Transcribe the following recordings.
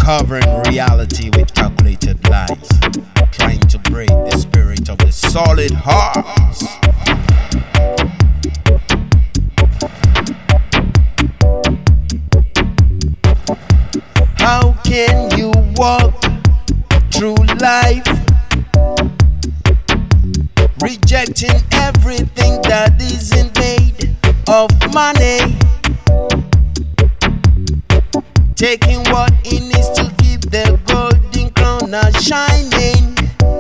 Covering reality with calculated lies, trying to break the spirit of the solid hearts. How can you walk through life rejecting everything that isn't made of money, taking what it needs to keep the golden crown a shining,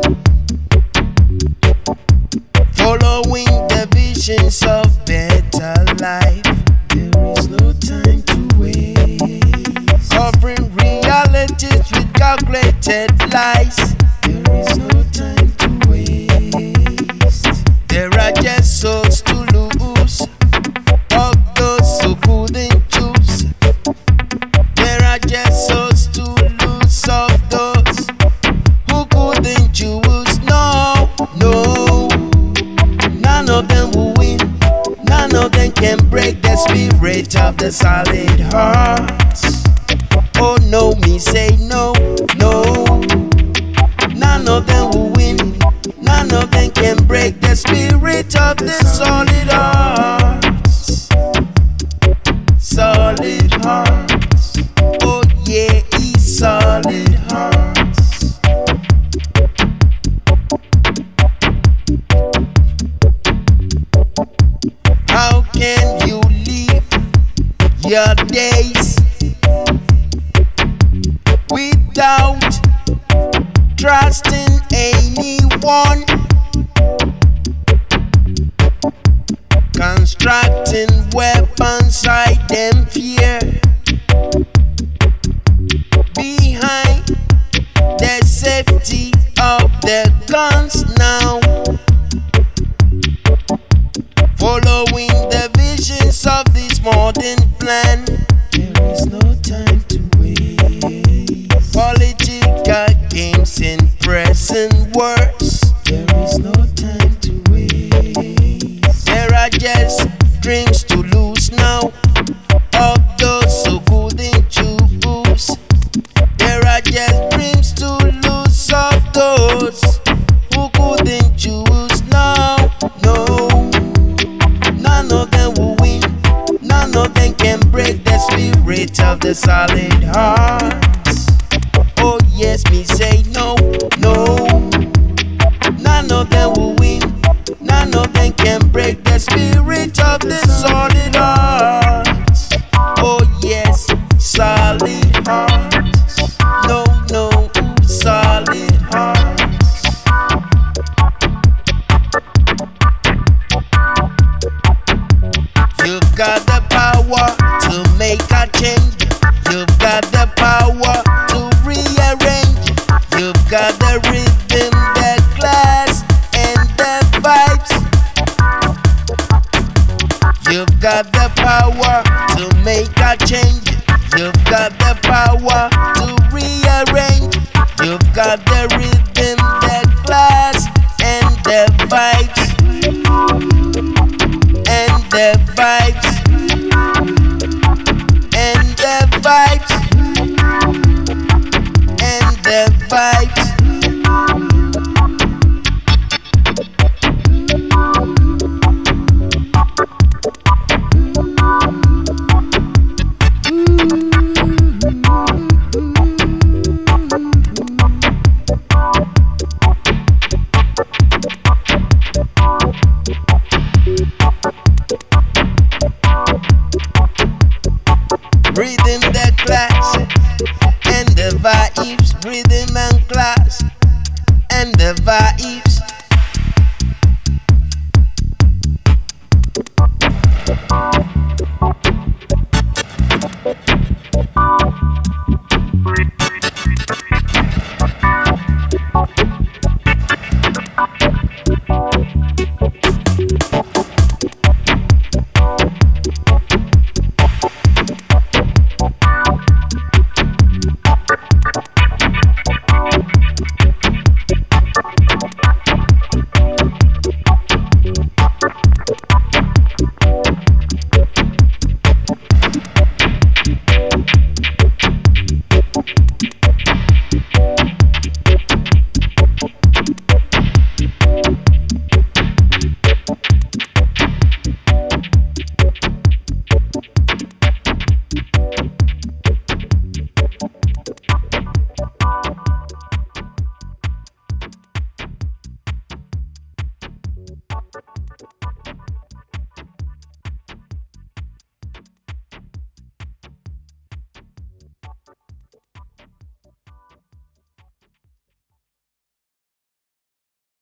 following the visions of better life? There is no time to waste, covering realities with calculated lies. There is no time to waste. There are just souls to lose of those who couldn't choose. There are just souls to lose of those who couldn't choose. No, no, none of them will win. None of them can break the spirit of the solid hearts. Oh no, me say no, no. None of them will win. None of them can break the spirit of the solid hearts. Solid hearts. Oh yeah, it's solid hearts. How can you live your days without trusting anyone, constructing weapons, hide them fear behind the safety of the guns now, following the visions of this modern plan? There is no time to waste, political games in present words. There is no time to waste. There are just dreams to lose now of those who couldn't choose. There are just dreams to lose of those who couldn't choose. No, no, none of them will win. None of them can break the spirit of the solid hearts. Oh yes, me say no, no. None of them will win. None of them can break the spirit of the solid hearts. Oh yes, solid hearts. No, no, solid hearts. You've got the power to make a change. You've got the power to rearrange. You've got the rhythm, the class, and the vibes. You've got the power to make a change. You've got the power to rearrange. You've got the rhythm.